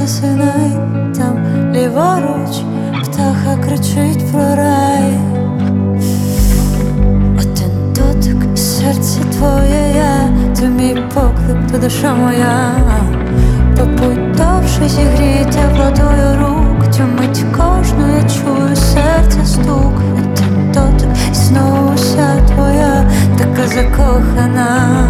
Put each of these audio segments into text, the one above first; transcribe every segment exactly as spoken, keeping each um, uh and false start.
засинай, там ліворуч птаха кричить про рай. Один дотик, серце твоє я, ти мій поклик, ти душа моя. Побудь довше, зігрій теплотою рук, цю мить кожну я чую серце стук. Один дотик, і знову вся твоя, така закохана.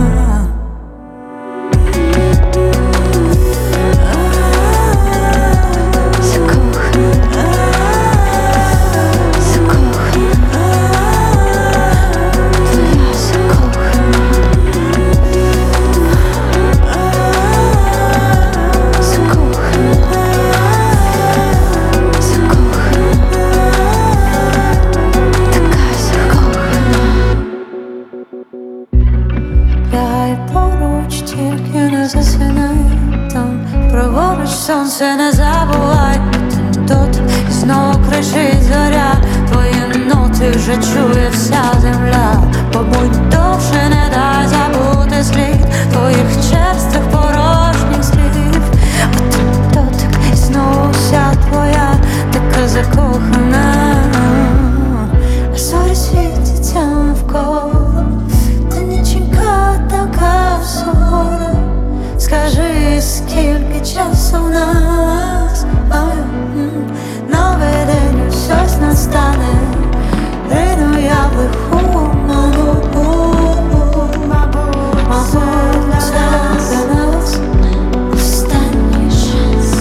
Лягай поруч, тільки не засинай, там праворуч сонце не забувай. Тут і знову кричить зоря, твої ноти вже чує вся земля. Побудь довше, не дай забути слід твоїх черстих порожніх слів. Один дотик, і знову вся твоя, така закохана. А зорі світяться навколо, та ніченька така сувора. Скажи, скільки часу в нас? Новий день щось настане, рину я в лиху оману. Мабуть, це для нас останній шанс.